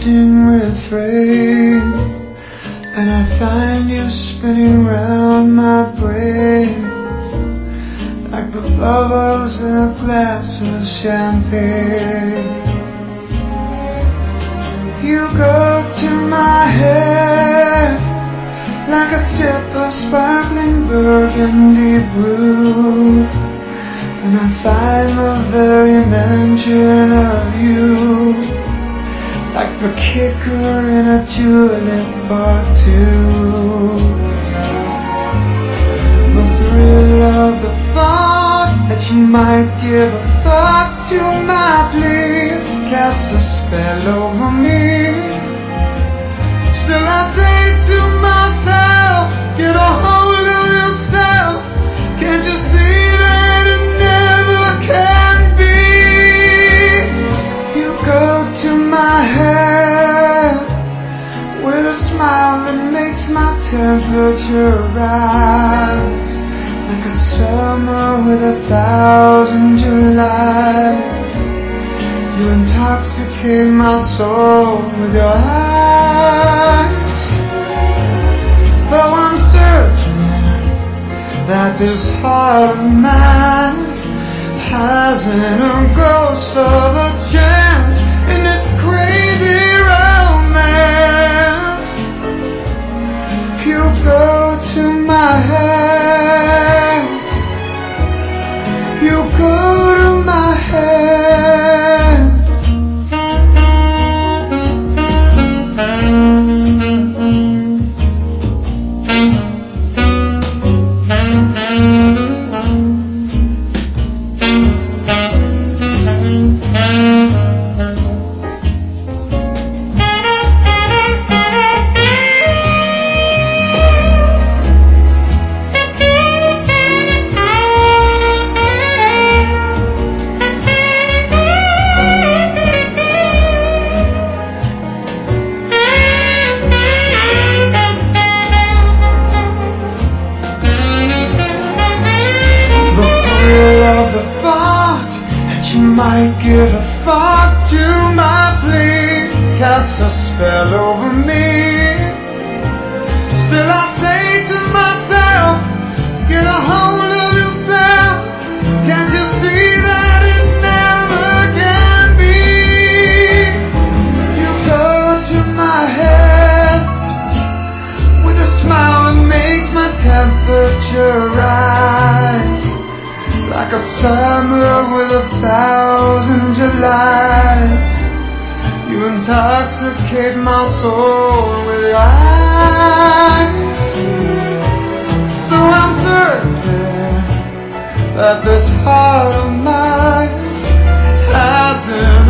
haunting refrain, and I find you spinning round my brain like the bubbles in a glass of champagne. You go to my head like a sip of sparkling burgundy brew, and I find the very mention of you like the kicker in a julep or two. The thrill of the thought that you might give a thought to my plea casts a spell over me. Still I say to myself, get a hold of yourself. Can't you see that it never can be? You go to my head with a smile that makes my temperature rise like a summer with 1,000 Julys. You intoxicate my soul with your eyes. Though I'm certain that this heart of mine hasn't a ghost of a chance in this crazy romance. You go to my head. You go to my head. You might give a thought to my plea, cast a spell over me. Still I say to myself, get a hold of yourself. Can't you see that it never can be? You go to my head with a smile that makes my temperature rise like a summer with 1,000 Julys. You intoxicate my soul with your eyes. Though I'm certain that this heart of mine hasn't